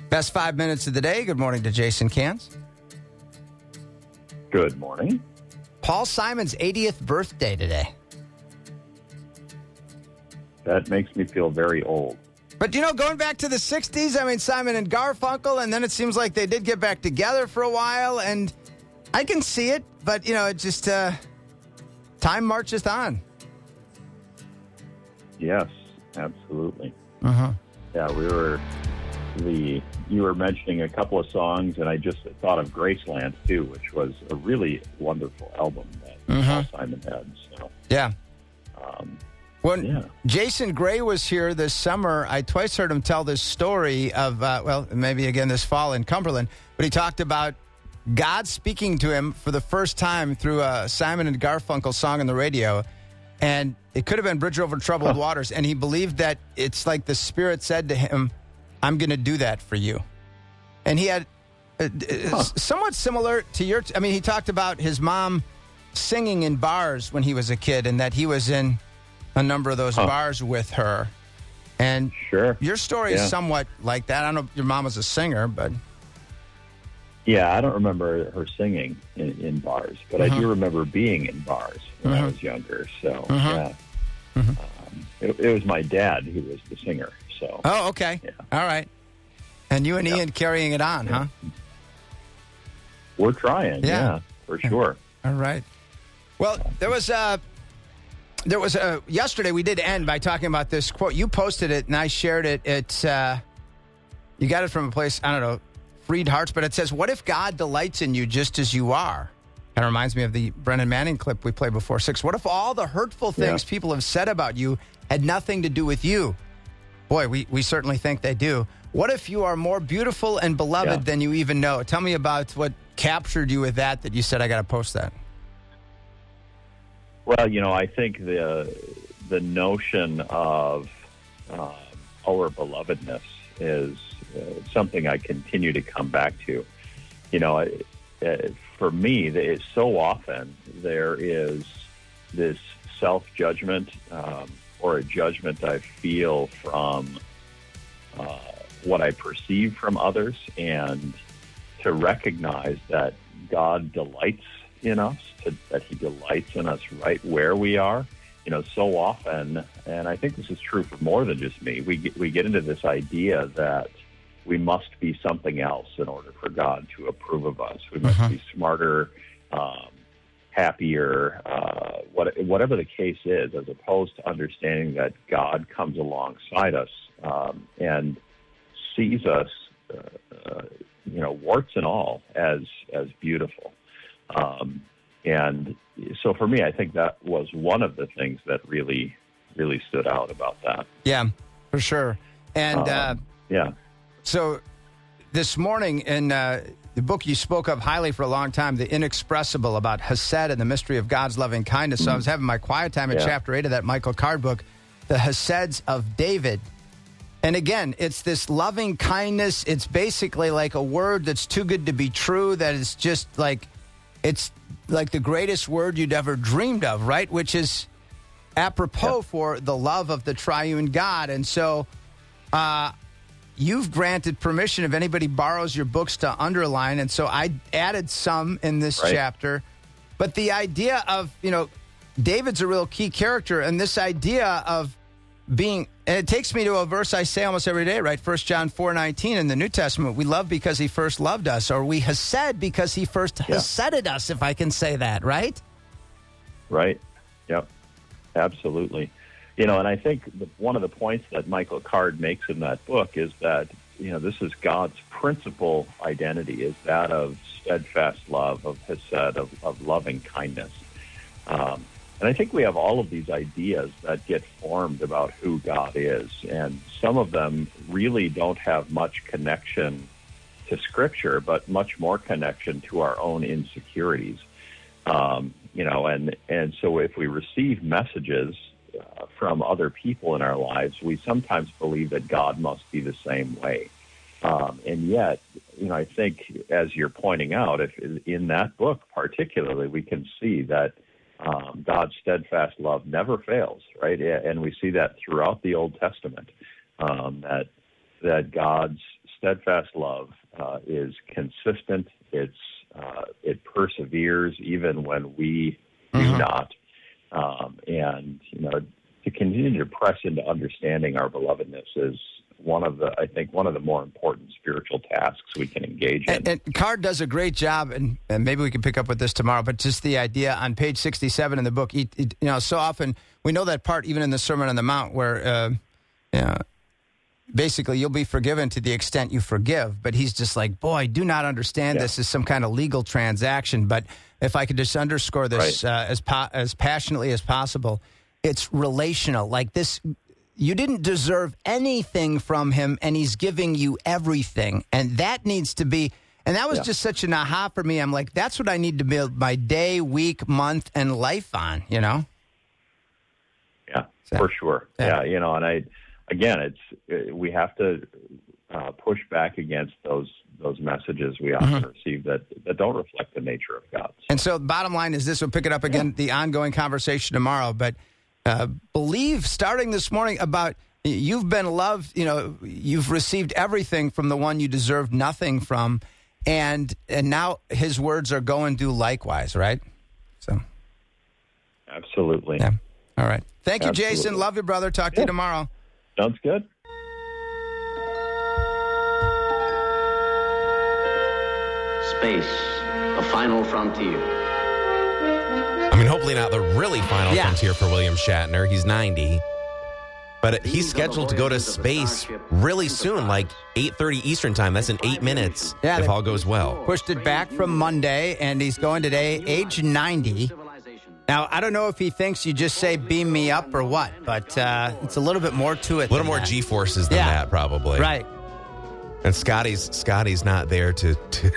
Best 5 minutes of the day. Good morning to Jason Cans. Good morning. Paul Simon's 80th birthday today. That makes me feel very old. But, going back to the 60s, I mean, Simon and Garfunkel, and then it seems like they did get back together for a while, and I can see it, but, it just, time marches on. Yes, absolutely. Uh-huh. Yeah, you were mentioning a couple of songs, and I just thought of Graceland, too, which was a really wonderful album that Paul Simon had. So, yeah. When Jason Gray was here this summer, I twice heard him tell this story of, maybe again this fall in Cumberland, but he talked about God speaking to him for the first time through a Simon and Garfunkel song on the radio, and it could have been Bridge Over Troubled Waters, and he believed that it's like the Spirit said to him, I'm going to do that for you. And he had somewhat similar to your, he talked about his mom singing in bars when he was a kid, and that he was in a number of those bars with her. And your story is somewhat like that. I don't know if your mom was a singer, but... Yeah, I don't remember her singing in bars, but I do remember being in bars when I was younger. So, it was my dad who was the singer. So. Oh, okay. Yeah. All right. And you and Ian carrying it on, huh? We're trying, for sure. All right. Well, there was yesterday we did end by talking about this quote. You posted it and I shared it. You got it from a place, I don't know, Freed Hearts, but it says, what if God delights in you just as you are? Kind of reminds me of the Brennan Manning clip we played before 6. What if all the hurtful things people have said about you had nothing to do with you? Boy, we certainly think they do. What if you are more beautiful and beloved than you even know? Tell me about what captured you with that you said, I got to post that. Well, I think the notion of our belovedness is something I continue to come back to. For me, it's so often there is this self-judgment or a judgment I feel from what I perceive from others, and to recognize that God delights in us, that he delights in us right where we are. So often, and I think this is true for more than just me, we get into this idea that we must be something else in order for God to approve of us. We must be smarter, happier, whatever the case is, as opposed to understanding that God comes alongside us and sees us, warts and all, as beautiful. And so for me, I think that was one of the things that really, really stood out about that. Yeah, for sure. And so this morning in the book you spoke of highly for a long time, The Inexpressible, about Hesed and the mystery of God's loving kindness. So I was having my quiet time in chapter 8 of that Michael Card book, The Heseds of David. And again, it's this loving kindness. It's basically like a word that's too good to be true, that is just like, it's like the greatest word you'd ever dreamed of, right? Which is apropos for the love of the triune God. And so you've granted permission if anybody borrows your books to underline. And so I added some in this chapter. But the idea of, David's a real key character. And this idea of being, and it takes me to a verse I say almost every day, right? 1 John 4:19 in the New Testament. We love because he first loved us, or we hesed because he first heseded us, if I can say that, right? Right. Yep. Absolutely. And I think one of the points that Michael Card makes in that book is that, this is God's principal identity, is that of steadfast love, of hesed, of loving kindness. And I think we have all of these ideas that get formed about who God is, and some of them really don't have much connection to Scripture, but much more connection to our own insecurities. And so if we receive messages from other people in our lives, we sometimes believe that God must be the same way. And yet, I think, as you're pointing out, if in that book particularly, we can see that God's steadfast love never fails, right? And we see that throughout the Old Testament, that God's steadfast love is consistent. It perseveres even when we do not. And, to continue to press into understanding our belovedness is one of the more important spiritual tasks we can engage in. And Card does a great job, and maybe we can pick up with this tomorrow, but just the idea on page 67 in the book, so often we know that part even in the Sermon on the Mount where, basically you'll be forgiven to the extent you forgive, but he's just like, boy, do not understand this as some kind of legal transaction. But if I could just underscore this as passionately as possible, it's relational. Like this, you didn't deserve anything from him, and he's giving you everything. And that needs to be, and that was just such an aha for me. I'm like, that's what I need to build my day, week, month, and life on, Yeah, for sure. Yeah, and we have to push back against those messages we often receive that don't reflect the nature of God. And so the bottom line is this, we'll pick it up again, the ongoing conversation tomorrow, but believe starting this morning about you've been loved, you've received everything from the one you deserved nothing from, and now his words are go and do likewise, right? So, absolutely. Yeah. All right. Thank you, Jason. Love you, brother. Talk to you tomorrow. Sounds good. Space, the final frontier. I mean, hopefully not the really final frontier for William Shatner. He's 90. But he's scheduled to go to space really soon, like 8:30 Eastern time. That's in 8 minutes, if all goes well. Pushed it back from Monday, and he's going today, age 90. Now, I don't know if he thinks you just say beam me up or what, but it's a little bit more to it. A little more G-forces than that, probably. Right. And Scotty's not there to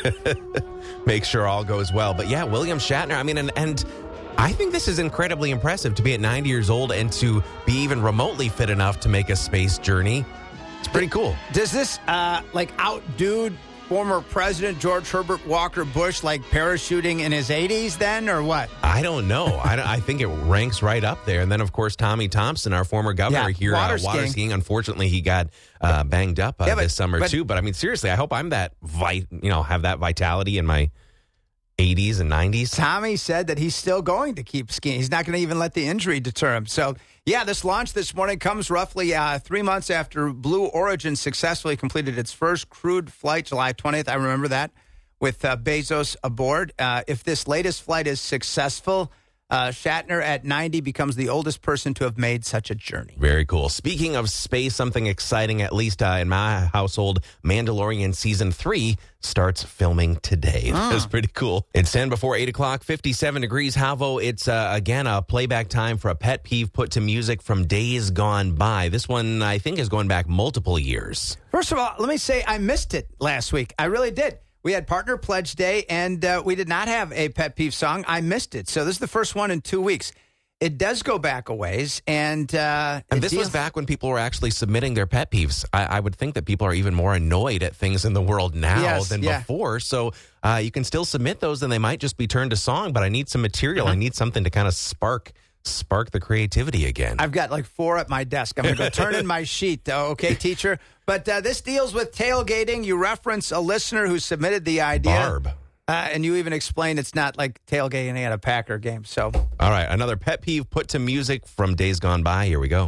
make sure all goes well. But yeah, William Shatner, I mean, and I think this is incredibly impressive to be at 90 years old and to be even remotely fit enough to make a space journey. It's pretty cool. Does this outdo former President George Herbert Walker Bush like parachuting in his 80s then, or what? I don't know. I think it ranks right up there. And then, of course, Tommy Thompson, our former governor here, water skiing. Unfortunately, he got banged up this summer too. But I mean, seriously, I hope I'm that have that vitality in my 80s and 90s. Tommy said that he's still going to keep skiing. He's not going to even let the injury deter him. So, yeah, this launch this morning comes roughly 3 months after Blue Origin successfully completed its first crewed flight, July 20th. I remember that, with Bezos aboard. If this latest flight is successful, Shatner at 90 becomes the oldest person to have made such a journey. Very cool. Speaking of space, something exciting, at least in my household, Mandalorian Season 3 starts filming today. That's pretty cool. It's 10 before 8 o'clock, 57 degrees. Havo, it's, again, a playback time for a pet peeve put to music from days gone by. This one, I think, is going back multiple years. First of all, let me say I missed it last week. I really did. We had Partner Pledge Day, and we did not have a pet peeve song. I missed it. So this is the first one in 2 weeks. It does go back a ways. And this was back when people were actually submitting their pet peeves. I would think that people are even more annoyed at things in the world now than before. So you can still submit those, and they might just be turned to song. But I need some material. I need something to kind of spark the creativity again. I've got like 4 at my desk. I'm going to go turn in my sheet. Okay, teacher? But this deals with tailgating. You reference a listener who submitted the idea. Barb. And you even explained it's not like tailgating at a Packer game. So, all right, another pet peeve put to music from days gone by. Here we go.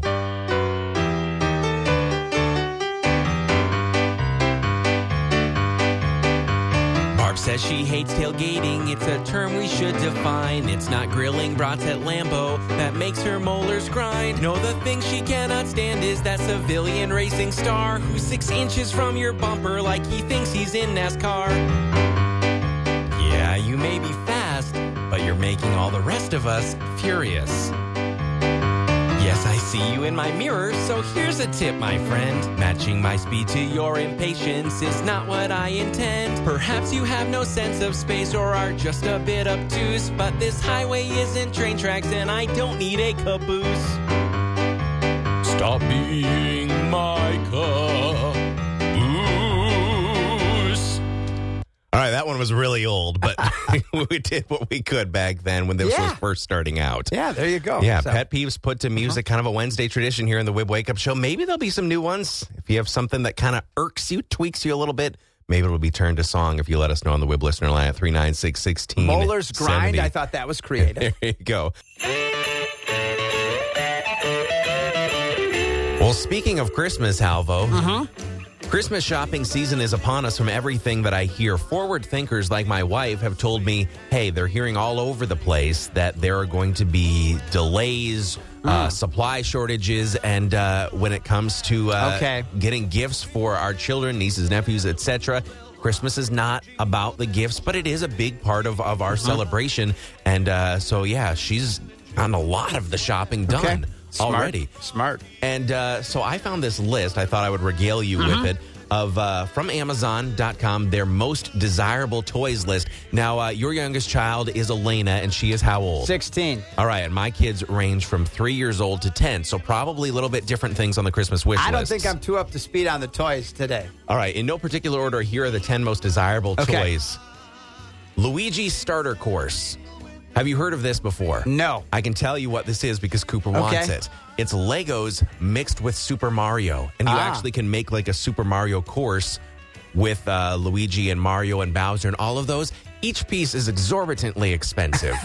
Barb says she hates tailgating. It's a term we should define. It's not grilling brats at Lambeau that makes her molars grind. No, the thing she cannot stand is that civilian racing star who's 6 inches from your bumper like he thinks he's in NASCAR. Yeah, you may be fast, but you're making all the rest of us furious. Yes, I see you in my mirror, so here's a tip, my friend. Matching my speed to your impatience is not what I intend. Perhaps you have no sense of space or are just a bit obtuse, but this highway isn't train tracks and I don't need a caboose. Stop being my caboose. All right, that one was really old, but we did what we could back then when this was first starting out. Yeah, there you go. Yeah, pet peeves put to music, kind of a Wednesday tradition here in the Wib Wake Up Show. Maybe there'll be some new ones. If you have something that kind of irks you, tweaks you a little bit, maybe it'll be turned to song if you let us know on the Wib listener line at 396-1670. Molar's Grind, I thought that was creative. There you go. Well, speaking of Christmas, Halvo, Christmas shopping season is upon us. From everything that I hear, forward thinkers like my wife have told me, hey, they're hearing all over the place that there are going to be delays, supply shortages, and when it comes to getting gifts for our children, nieces, nephews, etc., Christmas is not about the gifts, but it is a big part of our celebration. And so, she's gotten a lot of the shopping done. Already. Smart. And so I found this list. I thought I would regale you with it of from Amazon.com, their most desirable toys list. Now, your youngest child is Elena, and she is how old? 16. All right, and my kids range from 3 years old to 10, so probably a little bit different things on the Christmas wish list. I don't think I'm too up to speed on the toys today. All right, in no particular order, here are the 10 most desirable toys. Luigi Starter Course. Have you heard of this before? No. I can tell you what this is because Cooper wants it. It's Legos mixed with Super Mario. And you actually can make like a Super Mario course with Luigi and Mario and Bowser and all of those. Each piece is exorbitantly expensive.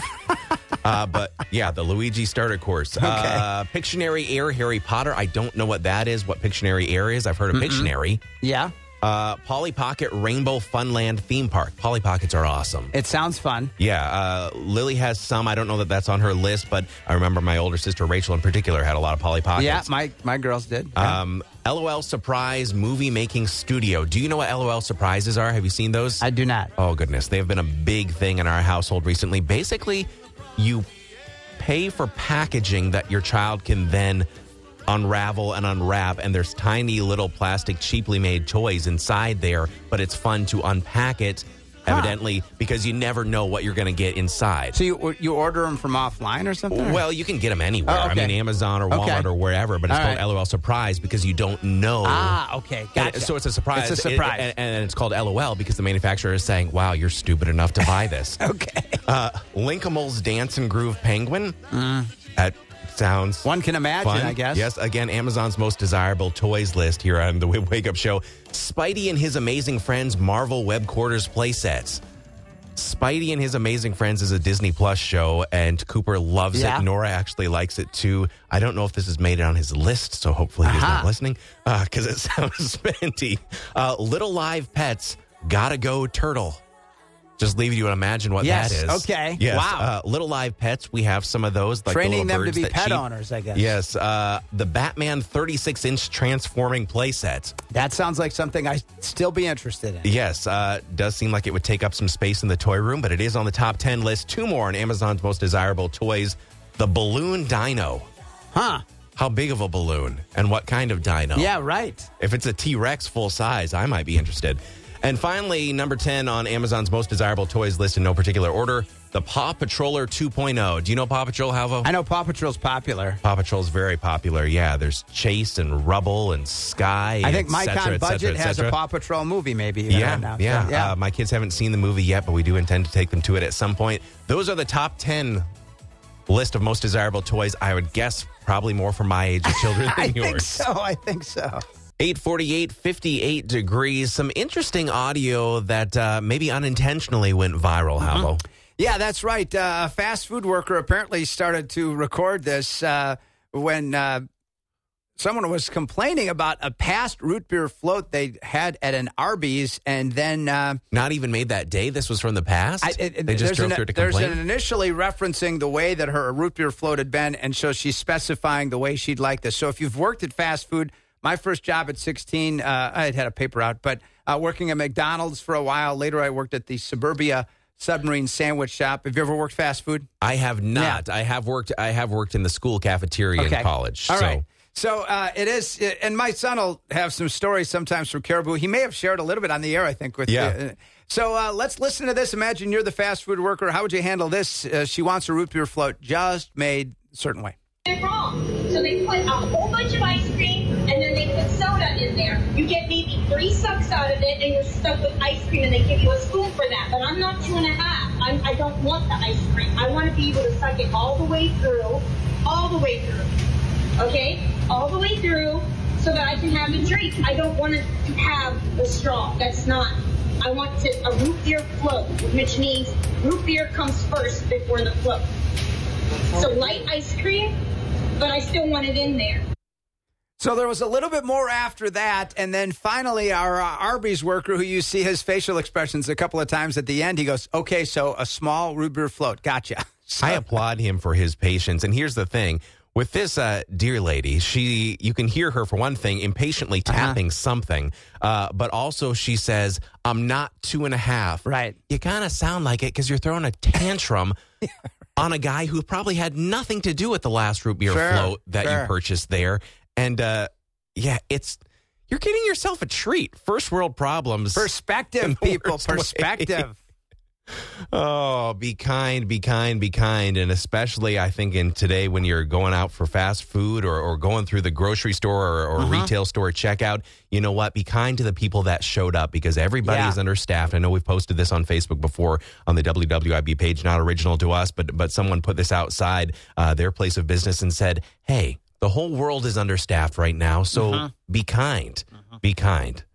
But yeah, the Luigi Starter Course. Pictionary Air Harry Potter. I don't know what that is, what Pictionary Air is. I've heard of Pictionary. Yeah. Polly Pocket Rainbow Funland Theme Park. Polly Pockets are awesome. It sounds fun. Yeah. Lily has some. I don't know that that's on her list, but I remember my older sister Rachel in particular had a lot of Polly Pockets. Yeah, my girls did. LOL Surprise Movie Making Studio. Do you know what LOL Surprises are? Have you seen those? I do not. Oh, goodness. They have been a big thing in our household recently. Basically, you pay for packaging that your child can then unravel and unwrap, and there's tiny little plastic cheaply made toys inside there, but it's fun to unpack it, evidently, because you never know what you're going to get inside. So you order them from offline or something? Well, you can get them anywhere. I mean, Amazon or Walmart or wherever, but it's called LOL Surprise because you don't know. Gotcha. So it's a surprise. It's a surprise. And it's called LOL because the manufacturer is saying, wow, you're stupid enough to buy this. Linkimals Dance and Groove Penguin. That sounds one can imagine, fun. I guess. Yes, again, Amazon's most desirable toys list here on the Wake Up Show. Spidey and His Amazing Friends Marvel Web Quarters playsets. Spidey and His Amazing Friends is a Disney Plus show, and Cooper loves it. Nora actually likes it, too. I don't know if this has made it on his list, so hopefully he's not listening, because it sounds spenty. Little Live Pets, Gotta Go Turtle. Just leave you to imagine what that is. Okay. Yes. Wow. Little Live Pets, we have some of those. Like training the them to birds be pet owners, I guess. Yes. The Batman 36-inch transforming playset. That sounds like something I'd still be interested in. Yes. Does seem like it would take up some space in the toy room, but it is on the top 10 list. 2 more on Amazon's most desirable toys. The Balloon Dino. How big of a balloon? And what kind of dino? Yeah, right. If it's a T-Rex full size, I might be interested. And finally, number 10 on Amazon's most desirable toys list in no particular order, the Paw Patroller 2.0. Do you know Paw Patrol, Halvo? I know Paw Patrol's popular. Paw Patrol's very popular, yeah. There's Chase and Rubble and Sky. I think Mike on Budget has a Paw Patrol movie maybe. Yeah. My kids haven't seen the movie yet, but we do intend to take them to it at some point. Those are the top 10 list of most desirable toys. I would guess probably more for my age of children than yours. I think so. 848, 58 degrees. Some interesting audio that maybe unintentionally went viral, Halvo. Yeah, that's right. A fast food worker apparently started to record this when someone was complaining about a past root beer float they had at an Arby's and then... Not even made that day? This was from the past? They just drove through to complain? There's an initially referencing the way that her root beer float had been, and so she's specifying the way she'd like this. So if you've worked at fast food... My first job at 16, I had a paper out, but working at McDonald's for a while. Later, I worked at the Suburbia Submarine Sandwich Shop. Have you ever worked fast food? I have not. Yeah. I have worked in the school cafeteria in college. All right. So it is, and my son will have some stories sometimes from Caribou. He may have shared a little bit on the air, I think, with you. So let's listen to this. Imagine you're the fast food worker. How would you handle this? She wants a root beer float just made a certain way. They're wrong. So they put a whole bunch of ice cream, and then they put soda in there. You get maybe 3 sucks out of it, and you're stuck with ice cream, and they give you a spoon for that. But I'm not 2.5. I don't want the ice cream. I want to be able to suck it all the way through. Okay? All the way through so that I can have a drink. I don't want to have the straw. That's not. I want a root beer float, which means root beer comes first before the float. So light ice cream, but I still want it in there. So there was a little bit more after that, and then finally our Arby's worker, who you see his facial expressions a couple of times at the end, he goes, okay, so a small root beer float. Gotcha. So, I applaud him for his patience. And here's the thing. With this dear lady, you can hear her, for one thing, impatiently tapping something. But also she says, I'm not 2.5. Right. You kind of sound like it because you're throwing a tantrum on a guy who probably had nothing to do with the last root beer float that you purchased there. And, you're getting yourself a treat. First world problems. Perspective, people. Perspective. Oh, be kind. And especially, I think, in today when you're going out for fast food or going through the grocery store or retail store checkout, you know what? Be kind to the people that showed up because everybody is understaffed. I know we've posted this on Facebook before on the WWIB page, not original to us, but someone put this outside their place of business and said, hey, the whole world is understaffed right now, so be kind. Be kind.